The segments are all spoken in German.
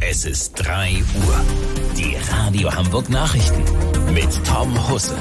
Es ist 3 Uhr. Die Radio Hamburg Nachrichten mit Tom Husse.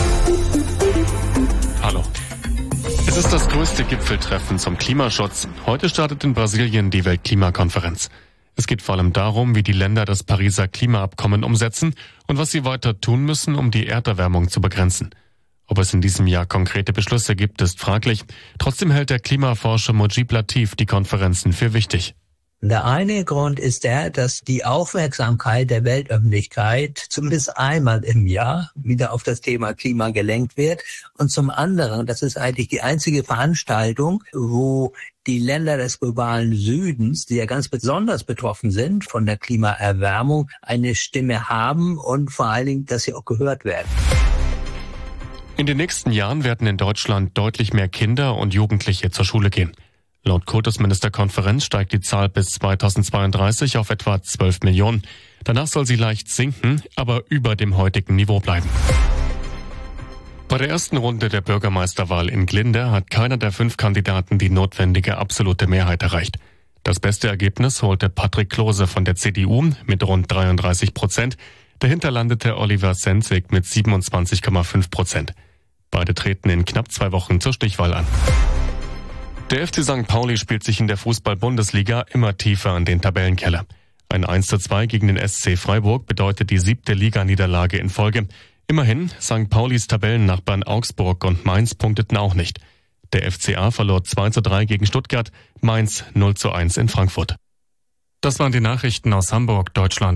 Hallo. Es ist das größte Gipfeltreffen zum Klimaschutz. Heute startet in Brasilien die Weltklimakonferenz. Es geht vor allem darum, wie die Länder das Pariser Klimaabkommen umsetzen und was sie weiter tun müssen, um die Erderwärmung zu begrenzen. Ob es in diesem Jahr konkrete Beschlüsse gibt, ist fraglich. Trotzdem hält der Klimaforscher Mujib Latif die Konferenzen für wichtig. Der eine Grund ist dass die Aufmerksamkeit der Weltöffentlichkeit zumindest einmal im Jahr wieder auf das Thema Klima gelenkt wird. Und zum anderen, das ist eigentlich die einzige Veranstaltung, wo die Länder des globalen Südens, die ja ganz besonders betroffen sind von der Klimaerwärmung, eine Stimme haben und vor allen Dingen, dass sie auch gehört werden. In den nächsten Jahren werden in Deutschland deutlich mehr Kinder und Jugendliche zur Schule gehen. Laut Kultusministerkonferenz steigt die Zahl bis 2032 auf etwa 12 Millionen. Danach soll sie leicht sinken, aber über dem heutigen Niveau bleiben. Bei der ersten Runde der Bürgermeisterwahl in Glinde hat keiner der 5 Kandidaten die notwendige absolute Mehrheit erreicht. Das beste Ergebnis holte Patrick Klose von der CDU mit rund 33%. Dahinter landete Oliver Senzig mit 27,5%. Beide treten in knapp 2 Wochen zur Stichwahl an. Der FC St. Pauli spielt sich in der Fußball-Bundesliga immer tiefer an den Tabellenkeller. Ein 1:2 gegen den SC Freiburg bedeutet die 7. Liganiederlage in Folge. Immerhin, St. Paulis Tabellennachbarn Augsburg und Mainz punkteten auch nicht. Der FCA verlor 2:3 gegen Stuttgart, Mainz 0:1 in Frankfurt. Das waren die Nachrichten aus Hamburg, Deutschland.